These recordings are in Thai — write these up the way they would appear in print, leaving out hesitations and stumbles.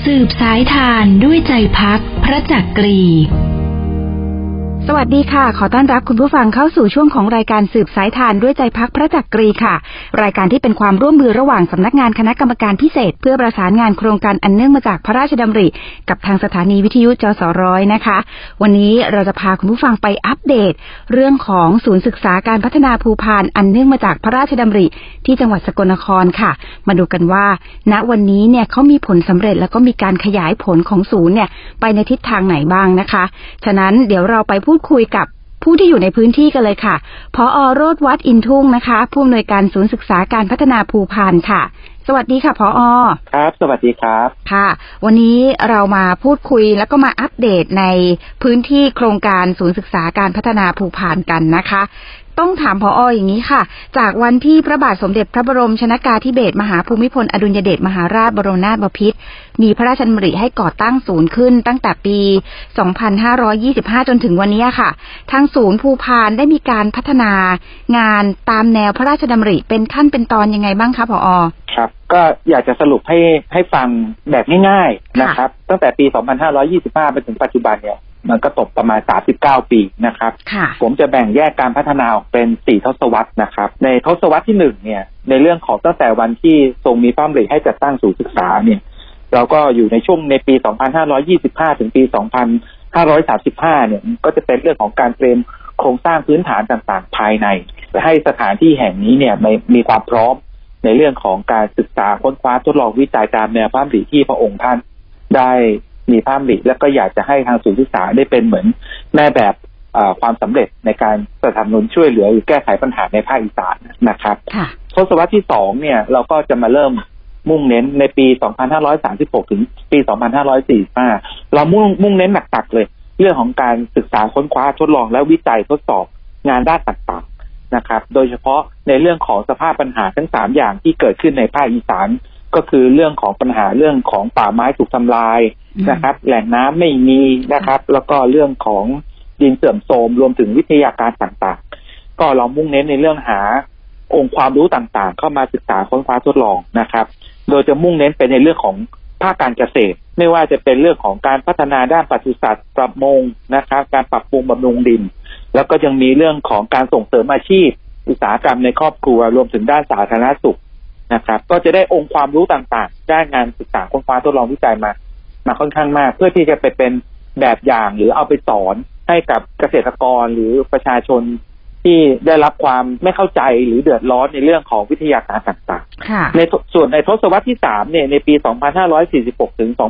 สืบสายทานด้วยใจพักพระจักรีสวัสดีค่ะขอต้อนรับคุณผู้ฟังเข้าสู่ช่วงของรายการสืบสายทานด้วยใจพักพระจักรีค่ะรายการที่เป็นความร่วมมือระหว่างสำนักงานคณะกรรมการพิเศษเพื่อประสานงานโครงการอันเนื่องมาจากพระราชดำริกับทางสถานีวิทยุจสร้อยนะคะวันนี้เราจะพาคุณผู้ฟังไปอัปเดตเรื่องของศูนย์ศึกษาการพัฒนาภูพานอันเนื่องมาจากพระราชดำริที่จังหวัดสกลนครค่ะมาดูกันว่าณวันนี้เนี่ยเขามีผลสำเร็จแล้วก็มีการขยายผลของศูนย์เนี่ยไปในทิศทางไหนบ้างนะคะฉะนั้นเดี๋ยวเราไปพูดคุยกับผู้ที่อยู่ในพื้นที่กันเลยค่ะผอ.โรจน์ วัดอินทุ่งนะคะผู้อำนวยการศูนย์ศึกษาการพัฒนาภูพานค่ะสวัสดีค่ะผอ. ครับสวัสดีครับค่ะวันนี้เรามาพูดคุยแล้วก็มาอัปเดตในพื้นที่โครงการศูนย์ศึกษาการพัฒนาภูพานกันนะคะต้องถามผอ.อย่างนี้ค่ะจากวันที่พระบาทสมเด็จพระบรมชนกาธิเบศรมหาภูมิพลอดุลยเดชมหาราชบรมนาถบพิตรมีพระราชดำริให้ก่อตั้งศูนย์ขึ้นตั้งแต่ปี 2525 จนถึงวันนี้ค่ะทางศูนย์ภูพานได้มีการพัฒนางานตามแนวพระราชดำริเป็นขั้นเป็นตอนยังไงบ้างคะผอ. ครับก็อยากจะสรุปให้ฟังแบบง่ายๆนะครับตั้งแต่ปี 2525 ไปถึงปัจจุบันเนี่ยมันก็ตกประมาณ39 ปีนะครับผมจะแบ่งแยกการพัฒนาออกเป็น4ทศวรรษนะครับในทศวรรษที่1เนี่ยในเรื่องของตั้งแต่วันที่ทรงมีพระดำริให้จัดตั้งศูนย์ศึกษาเนี่ยเราก็อยู่ในช่วงในปี 2525 ถึงปี 2535 เนี่ยก็จะเป็นเรื่องของการเตรียมโครงสร้างพื้นฐานต่างๆภายในให้สถานที่แห่งนี้เนี่ยมีความพร้อมในเรื่องของการศึกษาค้นคว้าทดลองวิจัยตามแนวพระดำริที่พระองค์ท่านได้มีพระดำริและก็อยากจะให้ทางศูนย์ศึกษาได้เป็นเหมือนแม่แบบความสำเร็จในการสนับสนุนช่วยเหลือหรือแก้ไขปัญหาในภาคอีสานนะครับทศวรรษที่2เนี่ยเราก็จะมาเริ่มมุ่งเน้นในปี 2536 ถึงปี 2545 เรามุ่งเน้นหนักๆเลยเรื่องของการศึกษาค้นคว้าทดลองและวิจัยทดสอบงานด้านต่างๆนะครับโดยเฉพาะในเรื่องของสภาพปัญหาทั้ง3อย่างที่เกิดขึ้นในภาคอีสานก็คือเรื่องของปัญหาเรื่องของป่าไม้ถูกทำลายนะครับแหล่งน้ำไม่มีนะครับแล้วก็เรื่องของดินเสื่อมโทรมรวมถึงวิทยาการต่างๆก็เรามุ่งเน้นในเรื่องหาองค์ความรู้ต่างๆเข้ามาศึกษาค้นคว้าทดลองนะครับโดยจะมุ่งเน้นไปในเรื่องของภาคการเกษตรไม่ว่าจะเป็นเรื่องของการพัฒนาด้านปศุสัตว์ประมงนะครับการปรับปรุงบำรุงดินแล้วก็ยังมีเรื่องของการส่งเสริมอาชีพอุตสาหกรรมในครอบครัวรวมถึงด้านสาธารณสุขนะครับก็จะได้องค์ความรู้ต่างๆด้านงานศึกษาค้นคว้าทดลองวิจัยมาค่อนข้างมากเพื่อที่จะไปเป็นแบบอย่างหรือเอาไปสอนให้กับเกษตรกรหรือประชาชนที่ได้รับความไม่เข้าใจหรือเดือดร้อนในเรื่องของวิทยาการต่างๆในส่วนในทศวรรษที่3เนี่ยในปี 2546 ถึง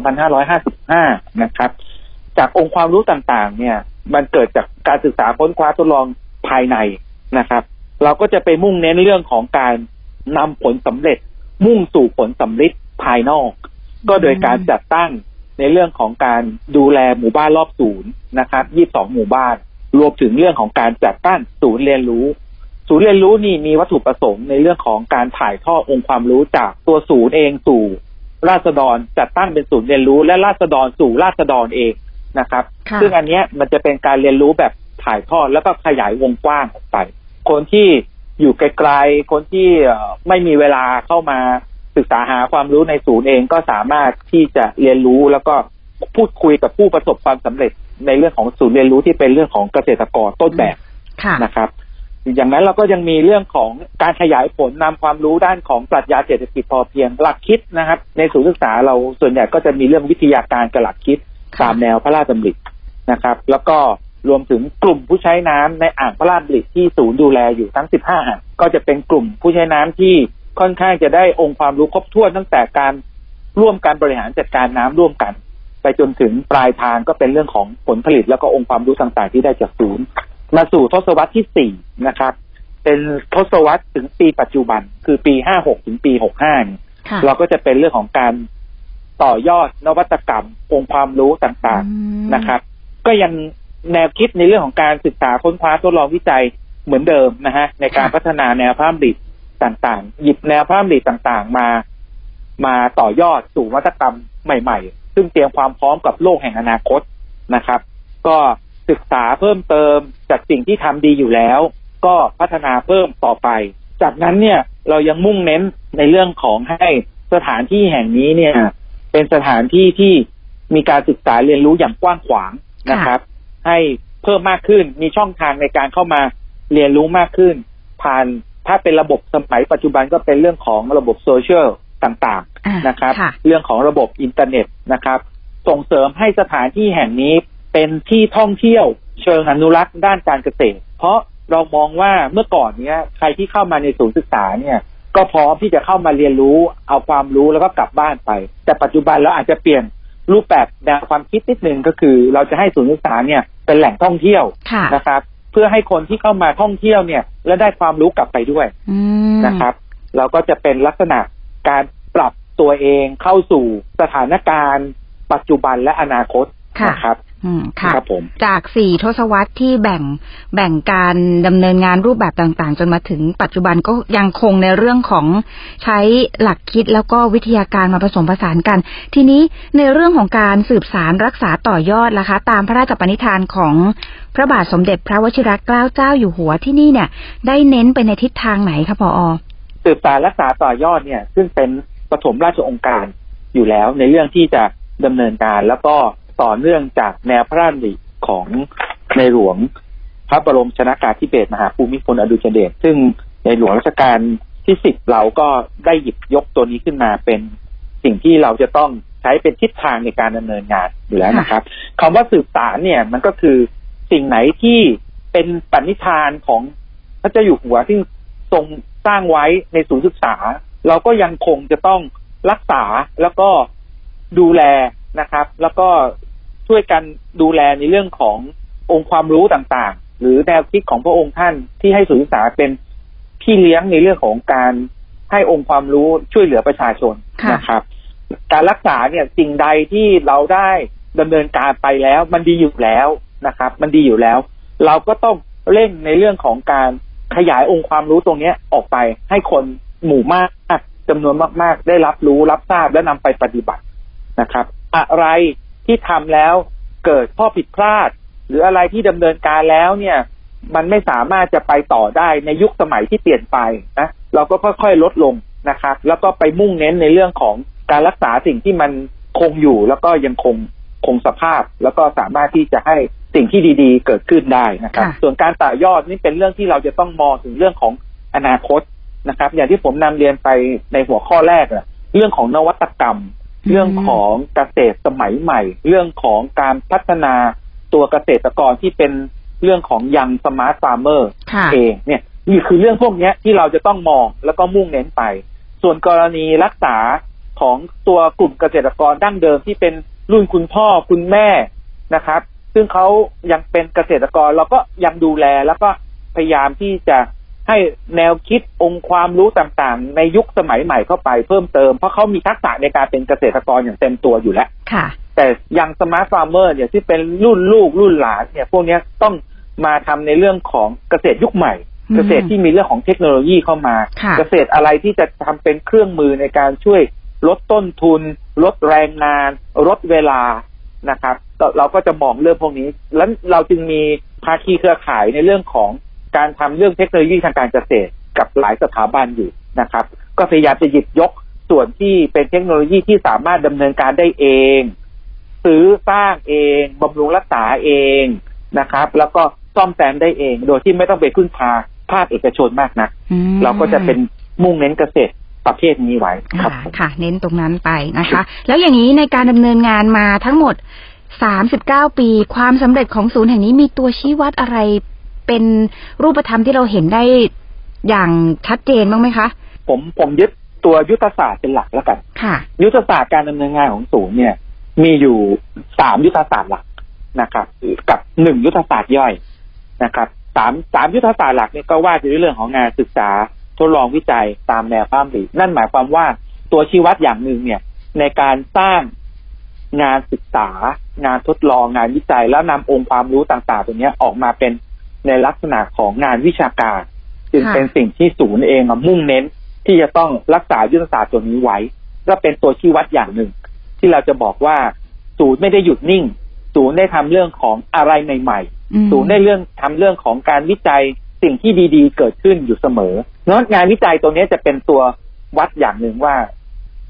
2555 นะครับจากองค์ความรู้ต่างๆเนี่ยมันเกิดจากการศึกษาค้นคว้าทดลองภายในนะครับเราก็จะไปมุ่งเน้นเรื่องของการนำผลสำเร็จมุ่งสู่ผลสำเร็จภายนอกก็โดยการจัดตั้งในเรื่องของการดูแลหมู่บ้านรอบศูนย์นะครับ22หมู่บ้านรวมถึงเรื่องของการจัดตั้งศูนย์เรียนรู้นี่มีวัตถุประสงค์ในเรื่องของการถ่ายทอดองค์ความรู้จากตัวศูนย์เองสู่ราษฎรจัดตั้งเป็นศูนย์เรียนรู้และราษฎรสู่ราษฎรเองนะครับซึ่งอันเนี้ยมันจะเป็นการเรียนรู้แบบถ่ายทอดแล้วก็ขยายวงกว้างออกไปคนที่อยู่ไกลๆคนที่ไม่มีเวลาเข้ามาศึกษาหาความรู้ในศูนย์เองก็สามารถที่จะเรียนรู้แล้วก็พูดคุยกับผู้ประสบความสำเร็จในเรื่องของศูนย์เรียนรู้ที่เป็นเรื่องของเกษตรกรต้นแบบนะครับอย่างนั้นเราก็ยังมีเรื่องของการขยายผลนำความรู้ด้านของปรัชญาเศรษฐกิจพอเพียงหลักคิดนะครับในศูนย์ศึกษาเราส่วนใหญ่ก็จะมีเรื่องวิทยาการกับหลักคิดตามแนวพระราชดำรินะครับแล้วก็รวมถึงกลุ่มผู้ใช้น้ำในอ่างพระราชดำริที่ศูนย์ดูแลอยู่ทั้ง15อ่างก็จะเป็นกลุ่มผู้ใช้น้ำที่ค่อนข้างจะได้องค์ความรู้ครบถ้วนตั้งแต่การร่วมการบริหารจัดการน้ำร่วมกันไปจนถึงปลายทางก็เป็นเรื่องของผลผลิตแล้วก็องค์ความรู้ต่างๆที่ได้จากศูนย์มาสู่ทศวรรษที่4นะครับเป็นทศวรรษถึงปีปัจจุบันคือปี56ถึงปี65เราก็จะเป็นเรื่องของการต่อยอดนวัตกรรมองค์ความรู้ต่างๆนะครับก็ยังแนวคิดในเรื่องของการศึกษาค้นคว้าทดลองวิจัยเหมือนเดิมนะฮะในการพัฒนาแนวพระดำริต่างๆหยิบแนวพระดำริต่างๆมาต่อยอดสู่นวัตกรรมใหม่ๆซึ่งเตรียมความพร้อมกับโลกแห่งอนาคตนะครับก็ศึกษาเพิ่มเติมจากสิ่งที่ทำดีอยู่แล้วก็พัฒนาเพิ่มต่อไปจากนั้นเนี่ยเรายังมุ่งเน้นในเรื่องของให้สถานที่แห่งนี้เนี่ยเป็นสถานที่ที่มีการศึกษาเรียนรู้อย่างกว้างขวางนะครับให้เพิ่มมากขึ้นมีช่องทางในการเข้ามาเรียนรู้มากขึ้นผ่านถ้าเป็นระบบสมัยปัจจุบันก็เป็นเรื่องของระบบโซเชียลต่างๆนะครับเรื่องของระบบอินเทอร์เน็ตนะครับส่งเสริมให้สถานที่แห่งนี้เป็นที่ท่องเที่ยวเชิงอนุรักษ์ด้านการเกษตรเพราะเรามองว่าเมื่อก่อนเนี้ยใครที่เข้ามาในศูนย์ศึกษาเนี่ยก็พร้อมที่จะเข้ามาเรียนรู้เอาความรู้แล้วก็กลับบ้านไปแต่ปัจจุบันเราอาจจะเปลี่ยนรูปแบบแนวความคิดนิดนึงก็คือเราจะให้ศูนย์ศึกษาเนี่ยเป็นแหล่งท่องเที่ยวนะครับเพื่อให้คนที่เข้ามาท่องเที่ยวเนี่ยและได้ความรู้กลับไปด้วยนะครับเราก็จะเป็นลักษณะการปรับตัวเองเข้าสู่สถานการณ์ปัจจุบันและอนาคตนะครับค่ะจาก4 ทศวรรษที่แบ่งการดำเนินงานรูปแบบต่างๆจนมาถึงปัจจุบันก็ยังคงในเรื่องของใช้หลักคิดแล้วก็วิทยาการมาผสมผสานกันทีนี้ในเรื่องของการสืบสานรักษาต่อยอดล่ะคะตามพระราชปณิธานของพระบาทสมเด็จพระวชิรเกล้าเจ้าอยู่หัวที่นี่เนี่ยได้เน้นไปในทิศทางไหนคะผอ. สืบสานรักษาต่อยอดเนี่ยซึ่งเป็นปฐมราชองค์การอยู่แล้วในเรื่องที่จะดำเนินการแล้วก็ต่อเนื่องจากแนวพระราชดำริของในหลวงพระบรมชนกาธิเบศรมหาภูมิพลอดุลยเดชซึ่งในหลวงรัชกาลที่10เราก็ได้หยิบยกตัวนี้ขึ้นมาเป็นสิ่งที่เราจะต้องใช้เป็นทิศทางในการดำเนินงานอยู่แล้วนะครับคำว่าสืบสานเนี่ยมันก็คือสิ่งไหนที่เป็นปณิธานของพระเจ้าอยู่หัวที่ทรงสร้างไว้ในศูนย์ศึกษาเราก็ยังคงจะต้องรักษาแล้วก็ดูแลนะครับแล้วก็ช่วยกันดูแลในเรื่องขององค์ความรู้ต่างๆหรือแนวคิดของพระองค์ท่านที่ให้ศูนย์ศึกษาเป็นพี่เลี้ยงในเรื่องของการให้องค์ความรู้ช่วยเหลือประชาชนนะครับการรักษาเนี่ยสิ่งใดที่เราได้ดำเนินการไปแล้วมันดีอยู่แล้วนะครับมันดีอยู่แล้วเราก็ต้องเร่งในเรื่องของการขยายองค์ความรู้ตรงนี้ออกไปให้คนหมู่มากจำนวนมากๆได้รับรู้รับทราบและนำไปปฏิบัตินะครับอะไรที่ทำแล้วเกิดข้อผิดพลาดหรืออะไรที่ดำเนินการแล้วเนี่ยมันไม่สามารถจะไปต่อได้ในยุคสมัยที่เปลี่ยนไปนะเราก็ค่อยๆลดลงนะครับแล้วก็ไปมุ่งเน้นในเรื่องของการรักษาสิ่งที่มันคงอยู่แล้วก็ยังคงสภาพแล้วก็สามารถที่จะให้สิ่งที่ดีๆเกิดขึ้นได้นะครับส่วนการต่อยอดนี่เป็นเรื่องที่เราจะต้องมองถึงเรื่องของอนาคตนะครับอย่างที่ผมนำเรียนไปในหัวข้อแรกเรื่องของนวัตกรรมเรื่องของเกษตรสมัยใหม่เรื่องของการพัฒนาตัวเกษตรกรที่เป็นเรื่องของยังสมาร์ทฟาร์มเมอร์เองเนี่ยนี่คือเรื่องพวกนี้ที่เราจะต้องมองแล้วก็มุ่งเน้นไปส่วนกรณีรักษาของตัวกลุ่มเกษตรกรดั้งเดิมที่เป็นรุ่นคุณพ่อคุณแม่นะครับซึ่งเขายังเป็นเกษตรกรเราก็ยังดูแลแล้วก็พยายามที่จะให้แนวคิดองค์ความรู้ต่างๆในยุคสมัยใหม่เข้าไปเพิ่มเติมเพราะเขามีทักษะในการเป็นเกษตรกรอย่างเต็มตัวอยู่แล้วแต่ยังสมาร์ทฟาร์มเมอร์เนี่ยที่เป็นรุ่นลูกรุ่นหลานเนี่ยพวกนี้ต้องมาทำในเรื่องของเกษตรยุคใหม่เกษตรที่มีเรื่องของเทคโนโลยีเข้ามาเกษตรอะไรที่จะทำเป็นเครื่องมือในการช่วยลดต้นทุนลดแรงงานลดเวลานะครับเราก็จะมองเรื่องพวกนี้แล้วเราจึงมีภาคีเครือข่ายในเรื่องของการทำเรื่องเทคโนโลยีทางการเกษตรกับหลายสถาบันอยู่นะครับก็พยายามจะหยิบยกส่วนที่เป็นเทคโนโลยีที่สามารถดำเนินการได้เองซื้อสร้างเองบำรุงรักษาเองนะครับแล้วก็ซ่อมแซมได้เองโดยที่ไม่ต้องไปพึ่งพาภาคเอกชนมากนักเราก็จะเป็นมุ่งเน้นเกษตรประเภทนี้ไว้ครับค่ะเน้นตรงนั้นไปนะคะแล้วอย่างนี้ในการดำเนินงานมาทั้งหมด39 ปีความสำเร็จของศูนย์แห่งนี้มีตัวชี้วัดอะไรเป็นรูปธรรมที่เราเห็นได้อย่างชัดเจนบ้างไหมคะผมยึดตัวยุทธศาสตร์เป็นหลักแล้วกันค่ะยุทธศาสตร์การดำเนินงานของศูนย์เนี่ยมีอยู่3ยุทธศาสตร์หลักนะครับกับ1ยุทธศาสตร์ย่อยนะครับ3ยุทธศาสตร์หลักนี่ก็ว่าจะเรื่องของงานศึกษาทดลองวิจัยตามแนวพระราชดำรินั่นหมายความว่าตัวชี้วัดอย่างหนึ่งเนี่ยในการสร้างงานศึกษางานทดลองงานวิจัยแล้วนำองค์ความรู้ต่างๆตัวนี้ออกมาเป็นในลักษณะของงานวิชาการจึงเป็นสิ่งที่ศูนย์เองมุ่งเน้นที่จะต้องรักษายุทธศาสตร์ตัวนี้ไว้ก็เป็นตัวชี้วัดอย่างหนึ่งที่เราจะบอกว่าศูนย์ไม่ได้หยุดนิ่งศูนย์ได้ทำเรื่องของอะไรใหม่ๆศูนย์ได้ทำเรื่องของการวิจัยสิ่งที่ดีๆเกิดขึ้นอยู่เสมอเพราะงานวิจัยตัวนี้จะเป็นตัววัดอย่างหนึ่งว่า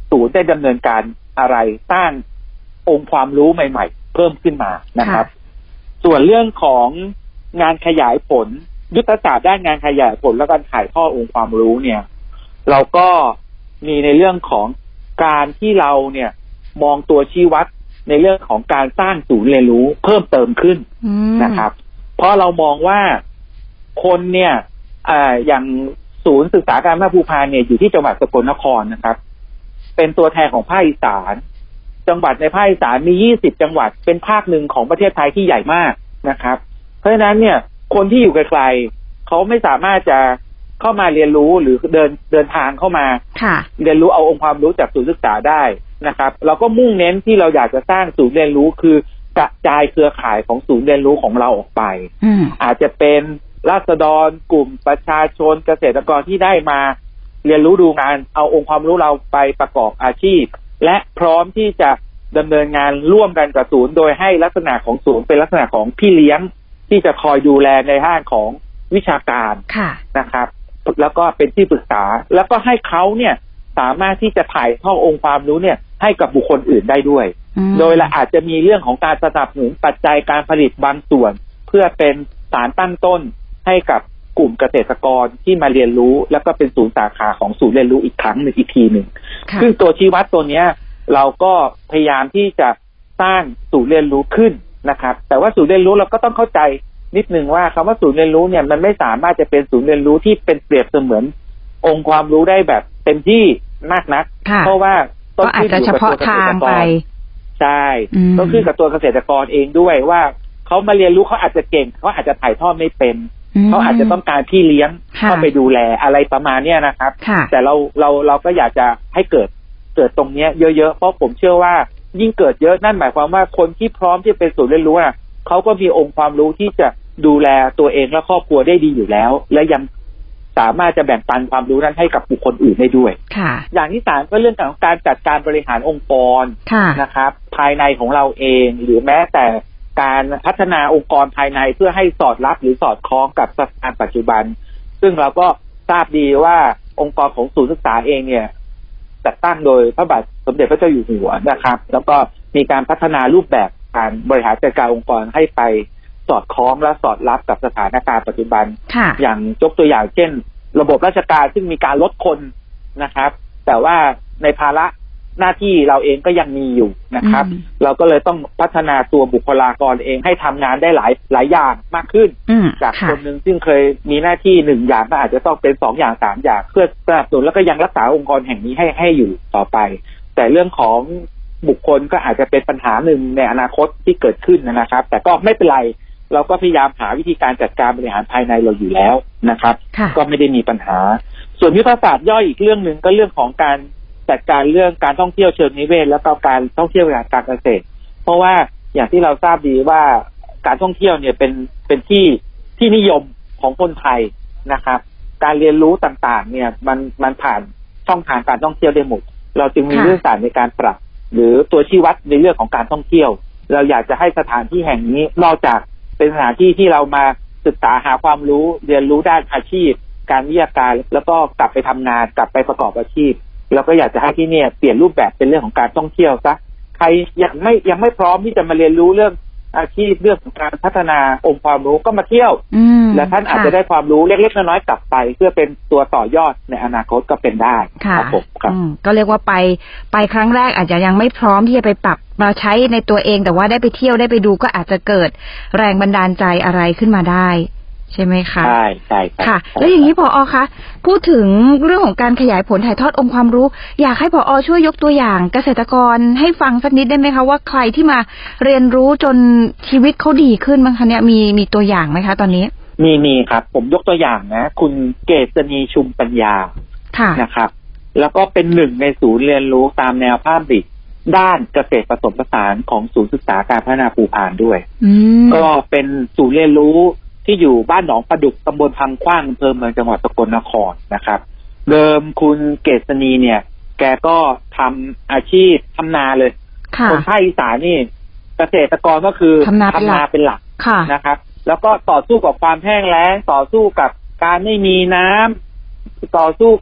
ศูนย์ได้ดำเนินการอะไรสร้างองค์ความรู้ใหม่ๆเพิ่มขึ้นมานะครับส่วนเรื่องของงานขยายผลยุทธศาสตร์ด้านงานขยายผลและการถ่ายทอดองค์ความรู้เนี่ยเราก็มีในเรื่องของการที่เราเนี่ยมองตัวชี้วัดในเรื่องของการสร้างศูนย์เรียนรู้เพิ่มเติมขึ้นนะครับเพราะเรามองว่าคนเนี่ยอย่างศูนย์ศึกษาการแพทย์ภูพานเนี่ยอยู่ที่จังหวัดสกลนครนะครับเป็นตัวแทนของภาคอีสานจังหวัดในภาคอีสานมี20จังหวัดเป็นภาคหนึ่งของประเทศไทยที่ใหญ่มากนะครับเพราะฉะนั้นเนี่ยคนที่อยู่ไกลๆเขาไม่สามารถจะเข้ามาเรียนรู้หรือเดินทางเข้ามาเรียนรู้เอาองค์ความรู้จากศูนย์ศึกษาได้นะครับเราก็มุ่งเน้นที่เราอยากจะสร้างศูนย์เรียนรู้คือกระจายเครือข่ายของศูนย์เรียนรู้ของเราออกไปอาจจะเป็นราษฎรกลุ่มประชาชนเกษตรกรที่ได้มาเรียนรู้ดูงานเอาองค์ความรู้เราไปประกอบอาชีพและพร้อมที่จะดำเนินงานร่วมกันกับศูนย์โดยให้ลักษณะของศูนย์เป็นลักษณะของพี่เลี้ยงที่จะคอยดูแลในด้านของวิชาการนะครับแล้วก็เป็นที่ปรึกษาแล้วก็ให้เขาเนี่ยสามารถที่จะถ่ายทอดองค์ความรู้เนี่ยให้กับบุคคลอื่นได้ด้วยโดยเราอาจจะมีเรื่องของการสนับสนุนปัจจัยการผลิตบางส่วนเพื่อเป็นสารตั้งต้นให้กับกลุ่มเกษตรกรที่มาเรียนรู้แล้วก็เป็นศูนย์สาขาของศูนย์เรียนรู้อีกครั้งหนึ่งอีกทีหนึ่งซึ่งตัวชี้วัดตัวเนี้ยเราก็พยายามที่จะสร้างศูนย์เรียนรู้ขึ้นนะครับแต่ว่าศูนย์เรียนรู้เราก็ต้องเข้าใจนิดนึงว่าคำว่าศูนย์เรียนรู้เนี่ยมันไม่สามารถจะเป็นศูนย์เรียนรู้ที่เป็นเปรียบเสมือนองค์ความรู้ได้แบบเต็มที่มากนักเพราะว่าต้องขึ้นอยู่กับตัวเกษตรกรใช่ต้องขึ้นกับตัวเกษตรกรเองด้วยว่าเขามาเรียนรู้เขาอาจจะเก่งเขาอาจจะถ่ายทอดไม่เป็นเขาอาจจะต้องการพี่เลี้ยงเข้าไปดูแลอะไรประมาณเนี้ยนะครับแต่เราก็อยากจะให้เกิดตรงเนี้ยเยอะๆเพราะผมเชื่อว่ายิ่งเกิดเยอะนั่นหมายความว่าคนที่พร้อมที่เป็นศูนย์เรียนรู้อ่ะเขาก็มีองค์ความรู้ที่จะดูแลตัวเองและครอบครัวได้ดีอยู่แล้วและยังสามารถจะแบ่งปันความรู้นั้นให้กับบุคคลอื่นได้ด้วยอย่างที่3ก็เรื่องของการจัดการบริหารองค์กรนะครับภายในของเราเองหรือแม้แต่การพัฒนาองค์กรภายในเพื่อให้สอดรับหรือสอดคล้องกับสถานการณ์ปัจจุบันซึ่งเราก็ทราบดีว่าองค์กรของศูนย์ศึกษาเองเนี่ยจัดตั้งโดยพระบาทสมเด็จพระเจ้าอยู่หัวนะครับแล้วก็มีการพัฒนารูปแบบการบริหารจัดการองค์กรให้ไปสอดคล้องและสอดรับกับสถานการณ์ปัจจุบันอย่างยกตัวอย่างเช่นระบบราชการซึ่งมีการลดคนนะครับแต่ว่าในภาระหน้าที่เราเองก็ยังมีอยู่นะครับเราก็เลยต้องพัฒนาตัวบุคลากรเองให้ทำงานได้หลายอย่างมากขึ้นจากคนหนึ่งซึ่งเคยมีหน้าที่1อย่างก็อาจจะต้องเป็น2อย่าง3อย่างเพื่อสนับสนุนแล้วก็ยังรักษาองค์กรแห่งนี้ให้อยู่ต่อไปแต่เรื่องของบุคคลก็อาจจะเป็นปัญหาหนึ่งในอนาคตที่เกิดขึ้นนะครับแต่ก็ไม่เป็นไรเราก็พยายามหาวิธีการจัดการบริหารภายในเราอยู่แล้วนะครับก็ไม่ได้มีปัญหาส่วนยุทธศาสตร์ย่อยอีกเรื่องหนึ่งก็เรื่องของการจัดการเรื่องการท่องเที่ยวเชิงนิเวศแล้วก็การท่องเที่ยวการเกษตรเพราะว่าอย่างที่เราทราบดีว่าการท่องเที่ยวเนี่ยเป็นที่นิยมของคนไทยนะครับการเรียนรู้ต่างๆเนี่ยมันผ่านช่องทางการท่องเที่ยวได้หมดเราจึงมียุทธศาสตร์ในการปรับหรือตัวชี้วัดในเรื่องของการท่องเที่ยวเราอยากจะให้สถานที่แห่งนี้นอกจากเป็นสถานที่ที่เรามาศึกษาหาความรู้เรียนรู้ด้านอาชีพการวิทยาการแล้วก็กลับไปทำงานกลับไปประกอบอาชีพเราก็อยากจะให้ที่เนี่ยเปลี่ยนรูปแบบเป็นเรื่องของการท่องเที่ยวซะใครยังไม่พร้อมที่จะมาเรียนรู้เรื่องอาชีพเรื่องของการพัฒนาองค์ความรู้ก็มาเที่ยวและท่านอาจจะได้ความรู้เล็กๆน้อยๆกลับไปเพื่อเป็นตัวต่อยอดในอนาคตก็เป็นได้ครับผมครับก็เรียกว่าไปครั้งแรกอาจจะยังไม่พร้อมที่จะไปปรับมาใช้ในตัวเองแต่ว่าได้ไปเที่ยวได้ไปดูก็อาจจะเกิดแรงบันดาลใจอะไรขึ้นมาได้ใช่ไหมคะใช่ค่ะแล้วอย่างนี้ผอ.คะพูดถึงเรื่องของการขยายผลถ่ายทอดองค์ความรู้อยากให้ผอ.ช่วยยกตัวอย่างเกษตรกรให้ฟังสักนิดได้ไหมคะว่าใครที่มาเรียนรู้จนชีวิตเขาดีขึ้นบ้างคะเนี่ยมีตัวอย่างไหมคะตอนนี้มีครับผมยกตัวอย่างนะคุณเกษณีชุมปัญญานะครับแล้วก็เป็นหนึ่งในศูนย์เรียนรู้ตามแนวพระราชดำริด้านเกษตรผสมผสานของศูนย์ศึกษาการพัฒนาภูพานด้วยก็เป็นศูนย์เรียนรู้ที่อยู่บ้านหนองประดุกตำบลพังขว้างอำเภอเมืองจังหวัดสกลนครนะครับเดิมคุณเกษณีเนี่ยแกก็ทำอาชีพทำนาเลยคนภาคอีสานนี่เกษตรกรก็คือทำนาเป็นหลักนะครับแล้วก็ต่อสู้กับความแห้งแล้งต่อสู้กับการไม่มีน้ำต่อสู้กับ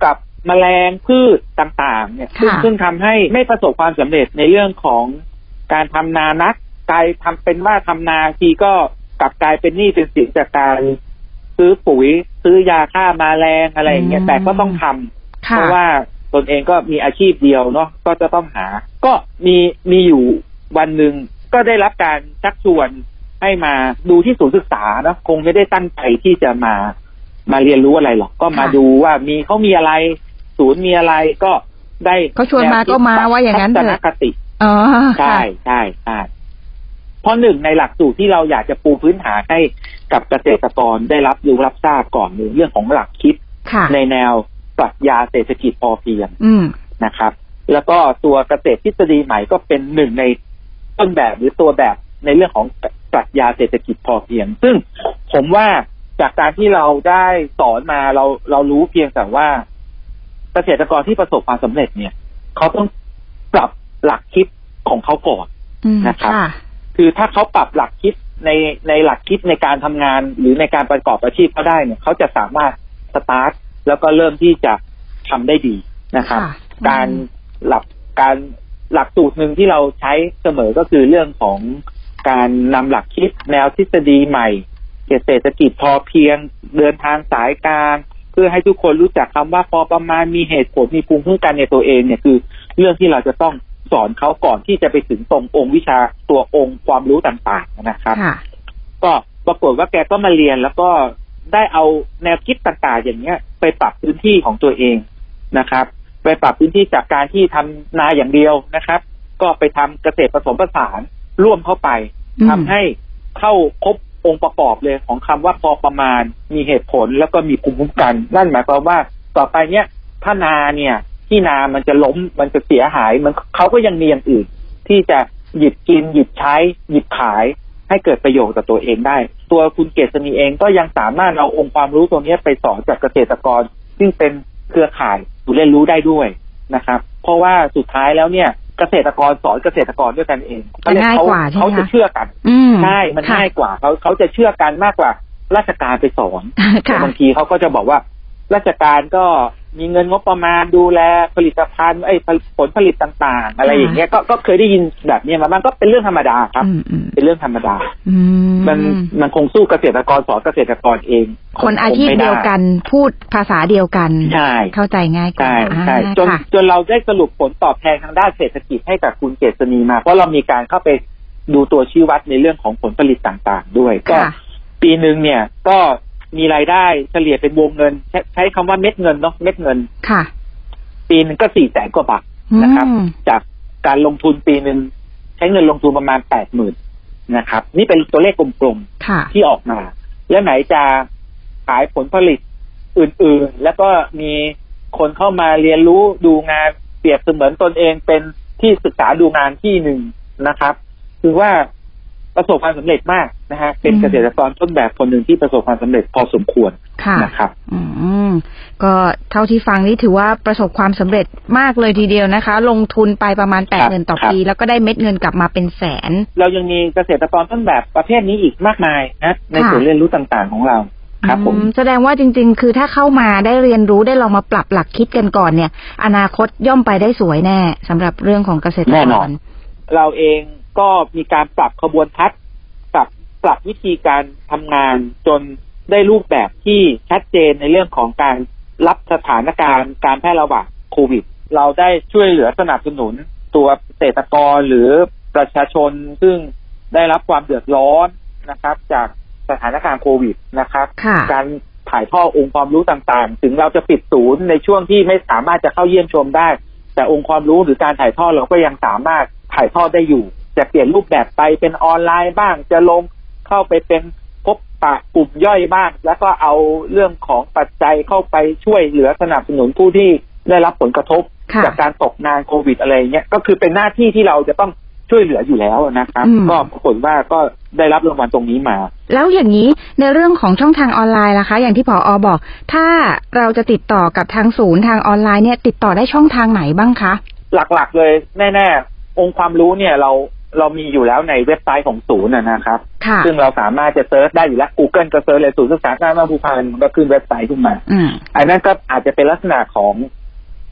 แมลงพืชต่างๆเนี่ยซึ่งทำให้ไม่ประสบความสำเร็จในเรื่องของการทำนานักกลายทำเป็นว่าทำนาทีก็กลับกลายเป็นหนี้เป็นสินจากการซื้อปุ๋ยซื้อยาฆ่าแมลงอะไรอย่างเงี้ยแต่ก็ต้องทำเพราะว่าตนเองก็มีอาชีพเดียวเนาะก็จะต้องหาก็มีอยู่วันหนึ่งก็ได้รับการชักชวนให้มาดูที่ศูนย์ศึกษาเนาะคงไม่ได้ตั้งใจที่จะมาเรียนรู้อะไรหรอกก็มาดูว่าเขามีอะไรศูนย์มีอะไรก็ได้เขาชวนมาก็มาว่าอย่างนั้นเถอะทัศนคติใช่ใช่ใช่เพราะหนึ่งในหลักสูตรที่เราอยากจะปูพื้นฐานให้กับเกษตรกรได้รับรู้รับทราบก่อนเรื่องของหลักคิดในแนวปรัชญาเศรษฐกิจพอเพียงนะครับแล้วก็ตัวเกษตรทฤษฎีใหม่ก็เป็นหนึ่งในต้นแบบหรือตัวแบบในเรื่องของปรัชญาเศรษฐกิจพอเพียงซึ่งผมว่าจากการที่เราได้สอนมาเรารู้เพียงแต่ว่าเกษตรกรที่ประสบความสำเร็จเนี่ยเขาต้องปรับหลักคิดของเขาก่อนนะครับคือถ้าเขาปรับหลักคิดในหลักคิดในการทำงานหรือในการประกอบอาชีพเขาได้เนี่ยเขาจะสามารถสตาร์ทแล้วก็เริ่มที่จะทำได้ดีนะครับการหลักสูตรหนึ่งที่เราใช้เสมอก็คือเรื่องของการนำหลักคิดแนวทฤษฎีใหม่เศรษฐกิจพอเพียงเดินทางสายกลางเพื่อให้ทุกคนรู้จักคำว่าพอประมาณมีเหตุผลมีภูมิคุ้มกันในตัวเองเนี่ยคือเรื่องที่เราจะต้องสอนเขาก่อนที่จะไปถึงตรงองค์วิชาตัวองค์ความรู้ต่างๆนะครับก็ปรากฏว่าแกก็มาเรียนแล้วก็ได้เอาแนวคิดต่างๆอย่างเงี้ยไปปรับพื้นที่ของตัวเองนะครับไปปรับพื้นที่จากการที่ทำนาอย่างเดียวนะครับก็ไปทำเกษตรผสมผสานร่วมเข้าไปทำให้เข้าครบองค์ประกอบเลยของคำว่าพอประมาณมีเหตุผลแล้วก็มีภูมิคุ้มกันนั่นหมายความว่าต่อไปเนี้ยถ้านาเนี่ยที่นามันจะล้มมันจะเสียหายมันเขาก็ยังมีอย่างอื่นที่จะหยิบกินหยิบใช้หยิบขายให้เกิดประโยชน์ต่อตัวเองได้ตัวคุณเกษณีเองก็ยังสามารถเอาองค์ความรู้ตรงนี้ไปสอนจากเกษตรกรซึ่งเป็นเครือข่ายเรียนรู้ได้ด้วยนะครับเพราะว่าสุดท้ายแล้วเนี่ยเกษตรกรสอนเกษตรกรด้วยกันเองเขาจะเชื่อกันใช่มันง่ายกว่าเขาจะเชื่อกันมากกว่าราชการไปสอนบางทีเขาก็จะบอกว่าราชการก็มีเงินงบประมาณดูแลผลิตภัณฑ์ผลผลิตต่างๆอะไรอย่างเงี้ยก็เคยได้ยินแบบนี้มาบ้างก็เป็นเรื่องธรรมดาครับเป็นเรื่องธรรมดามันคงสู้เกษตรกรสอนเกษตรกรเองคนอาชีพเดียวกันพูดภาษาเดียวกันใช่เข้าใจง่ายกว่าใช่จนเราได้สรุปผลตอบแทนทางด้านเศรษฐกิจให้กับคุณเกษณีมาเพราะเรามีการเข้าไปดูตัวชี้วัดในเรื่องของผลผลิตต่างๆด้วยก็ปีนึงเนี่ยก็มีรายได้เฉลี่ยเป็นวงเงินใช้คำว่าเม็ดเงินเนาะเม็ดเงินค่ะปีนึงก็400,000 กว่าบาทนะครับจากการลงทุนปีนึงใช้เงินลงทุนประมาณ 80,000 นะครับนี่เป็นตัวเลขกลมๆที่ออกมาแล้วไหนจะขายผลผลิตอื่นๆแล้วก็มีคนเข้ามาเรียนรู้ดูงานเปรียบเสมือนตนเองเป็นที่ศึกษาดูงานที่หนึ่งนะครับคือว่าประสบความสำเร็จมากนะฮะเป็นเกษตรกรต้นแบบคนหนึ่งที่ประสบความสำเร็จพอสมควรนะครับก็เท่าที่ฟังนี่ถือว่าประสบความสำเร็จมากเลยทีเดียวนะคะลงทุนไปประมาณ80,000ต่อปีแล้วก็ได้เม็ดเงินกลับมาเป็นแสนเรายังมีเกษตรกรต้นแบบประเภทนี้อีกมากมายนะในศูนย์เรียนรู้ต่างๆของเราครับผมแสดงว่าจริงๆคือถ้าเข้ามาได้เรียนรู้ได้ลองมาปรับหลักคิดกันก่อนเนี่ยอนาคตย่อมไปได้สวยแน่สำหรับเรื่องของเกษตรกรแน่นอนเราเองก็มีการปรับขบวนทัศน์ปรับวิธีการทำงานจนได้รูปแบบที่ชัดเจนในเรื่องของการรับสถานการณ์การแพร่ระบาดโควิดเราได้ช่วยเหลือสนับสนุนตัวเกษตรกรหรือประชาชนซึ่งได้รับความเดือดร้อนนะครับจากสถานการณ์โควิดนะครับการถ่ายทอดองค์ความรู้ต่างๆถึงเราจะปิดศูนย์ในช่วงที่ไม่สามารถจะเข้าเยี่ยมชมได้แต่องค์ความรู้หรือการถ่ายทอดเราก็ยังสามารถถ่ายทอดได้อยู่จะเปลี่ยนรูปแบบไปเป็นออนไลน์บ้างจะลงเข้าไปเป็นพบปะกลุ่มย่อยบ้างแล้วก็เอาเรื่องของปัจจัยเข้าไปช่วยเหลือสนับสนุนผู้ที่ได้รับผลกระทบจากการตกงานโควิดอะไรเงี้ยก็คือเป็นหน้าที่ที่เราจะต้องช่วยเหลืออยู่แล้วนะครับก็ปรากฏว่าก็ได้รับรางวัลตรงนี้มาแล้วอย่างนี้ในเรื่องของช่องทางออนไลน์ล่ะคะอย่างที่ผอ.บอกถ้าเราจะติดต่อกับทางศูนย์ทางออนไลน์เนี่ยติดต่อได้ช่องทางไหนบ้างคะหลักๆเลยแน่ๆองค์ความรู้เนี่ยเรามีอยู่แล้วในเว็บไซต์ของศูนย์นะครับซึ่งเราสามารถจะเซิร์ชได้อยู่แล้ว Google ก็เซิร์ชเลยศูนย์ศึกษาการภูพานก็ขึ้นเว็บไซต์ขึ้นมาอันนั้นก็อาจจะเป็นลักษณะของ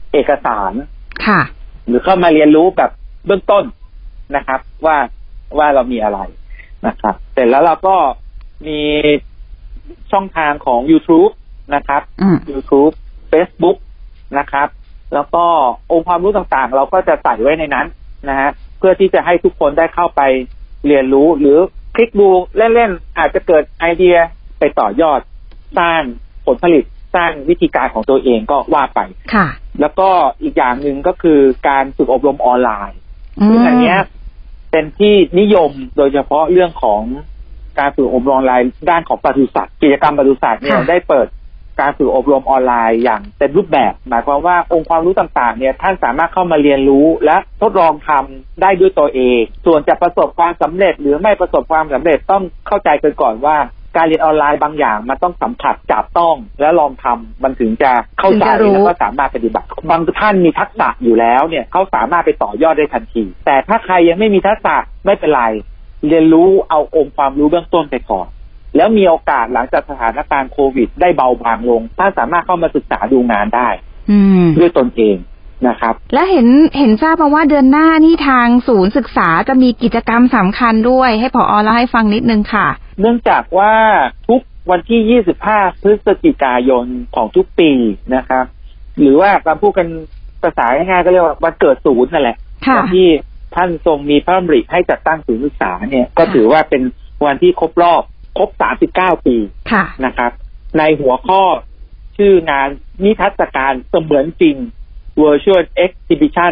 เอกสารค่ะหรือเข้ามาเรียนรู้แบบเบื้องต้นนะครับว่าเรามีอะไรนะครับเสร็จแล้วเราก็มีช่องทางของ YouTube นะครับ YouTube Facebook นะครับแล้วก็องค์ความรู้ต่างๆเราก็จะใส่ไว้ในนั้นนะฮะเพื่อที่จะให้ทุกคนได้เข้าไปเรียนรู้หรือคลิกดูเล่นๆอาจจะเกิดไอเดียไปต่อยอดสร้างผลผลิตสร้างวิธีการของตัวเองก็ว่าไปค่ะแล้วก็อีกอย่างหนึ่งก็คือการฝึกอบรมออนไลน์ซึ่งอันนี้เป็นที่นิยมโดยเฉพาะเรื่องของการฝึกอบรมออนไลน์ด้านของปศุสัตว์กิจกรรมปศุสัตว์เนี่ยได้เปิดการฝึกอบรมออนไลน์อย่างเต็มรูปแบบหมายความว่าองค์ความรู้ต่างๆเนี่ยท่านสามารถเข้ามาเรียนรู้และทดลองทำได้ด้วยตัวเองส่วนจะประสบความสำเร็จหรือไม่ประสบความสำเร็จต้องเข้าใจกันก่อนว่าการเรียนออนไลน์บางอย่างมันต้องสัมผัสจับต้องและลองทำมันถึงจะเข้าใจแล้วก็สามารถปฏิบัติบางท่านมีทักษะอยู่แล้วเนี่ยเขาสามารถไปต่อยอดได้ทันทีแต่ถ้าใครยังไม่มีทักษะไม่เป็นไรเรียนรู้เอาองค์ความรู้เบื้องต้นไปก่อนแล้วมีโอกาสหลังจากสถานการณ์โควิดได้เบาบางลงท่านสามารถเข้ามาศึกษาดูงานได้ด้วยตนเองนะครับและเห็นทราบมาว่าเดือนหน้านี่ทางศูนย์ศึกษาจะมีกิจกรรมสำคัญด้วยให้ผอ.เล่าให้ฟังนิดนึงค่ะเนื่องจากว่าทุกวันที่25พฤศจิกายนของทุกปีนะครับหรือว่าการพูดกันภาษาง่ายๆก็เรียกว่าวันเกิดศูนย์นั่นแหละวันที่ท่านทรงมีพระดำริให้จัดตั้งศูนย์ศึกษาเนี่ยก็ถือว่าเป็นวันที่ครบ39 ปีนะครับในหัวข้อชื่องานนิทรรศการเสมือนจริง Virtual Exhibition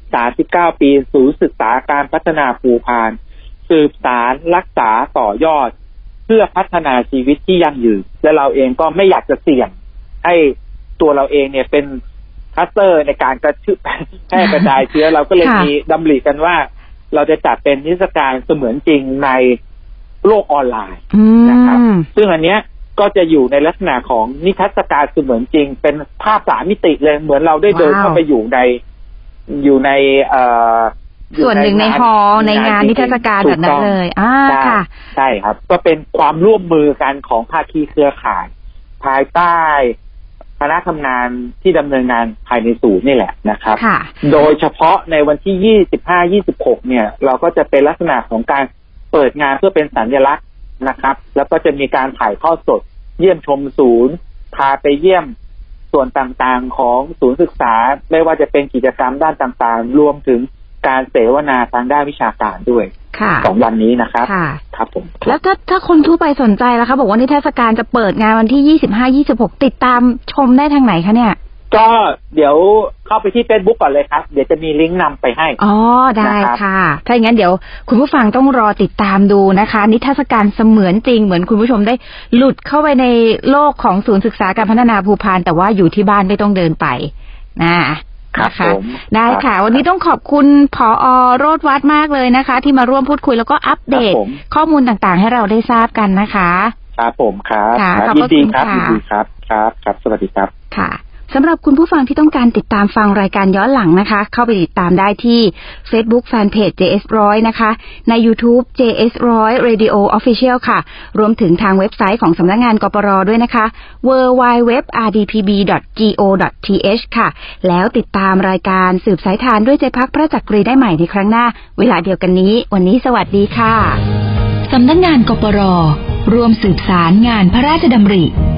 39 ปีศูนย์ศึกษาการพัฒนาภูพานสืบสารรักษาต่อยอดเพื่อพัฒนาชีวิตที่ยั่งยืนและเราเองก็ไม่อยากจะเสี่ยงให้ตัวเราเองเนี่ยเป็นคลัสเตอร์ในการกระจายเชื้อเราก็เลยมีดำริกันว่าเราจะจัดเป็นนิทรรศการเสมือนจริงในโลกออนไลน์นะครับซึ่งอันเนี้ยก็จะอยู่ในลักษณะของนิทรรศการเสมือนจริงเป็นภาพ3 มิติเลยเหมือนเราได้เดินเข้าไปอยู่ในส่วนหนึ่งในฮอลล์ในงานนิทรรศการแบบนั้นเลยค่ะใช่ครับก็เป็นความร่วมมือกันของภาคีเครือข่ายภายใต้คณะทำงานที่ดำเนินงานภายในศูนย์นี่แหละนะครับโดยเฉพาะในวันที่25-26เนี่ยเราก็จะเป็นลักษณะของการเปิดงานเพื่อเป็นสัญลักษณ์นะครับแล้วก็จะมีการถ่ายทอดสดเยี่ยมชมศูนย์พาไปเยี่ยมส่วนต่างๆของศูนย์ศึกษาไม่ว่าจะเป็นกิจกรรมด้านต่างๆรวมถึงการเสวนาทางด้านวิชาการด้วย2 วันนี้นะครับครับผมแล้วถ้าคนทั่วไปสนใจแล้วคะบอกว่านิทรรศการจะเปิดงานวันที่25-26ติดตามชมได้ทางไหนคะเนี่ยก็เดี๋ยวเข้าไปที่ Facebook ก่อนเลยครับเดี๋ยวจะมีลิงก์นำไปให้อ๋อได้ค่ะถ้าอย่างนั้นเดี๋ยวคุณผู้ฟังต้องรอติดตามดูนะคะนิทรรศการเสมือนจริงเหมือนคุณผู้ชมได้หลุดเข้าไปในโลกของศูนย์ศึกษาการพัฒนาภูพานแต่ว่าอยู่ที่บ้านไม่ต้องเดินไปนะคะได้ค่ะวันนี้ต้องขอบคุณผอ.โรจน์วัฒน์มากเลยนะคะที่มาร่วมพูดคุยแล้วก็อัปเดตข้อมูลต่างๆให้เราได้ทราบกันนะคะครับผมครับยินดีครับยินดีครับครับสวัสดีครับค่ะสำหรับคุณผู้ฟังที่ต้องการติดตามฟังรายการย้อนหลังนะคะเข้าไปติดตามได้ที่ Facebook Fanpage JS100 นะคะใน YouTube JS100 Radio Official ค่ะรวมถึงทางเว็บไซต์ของสำนักงานกปร.ด้วยนะคะ www.rdpb.go.th ค่ะแล้วติดตามรายการสืบสายทานด้วยใจพักพระจักรีได้ใหม่ในครั้งหน้าเวลาเดียวกันนี้วันนี้สวัสดีค่ะสำนักงานกปร.ร่วมสืบสารงานพระราชดำริ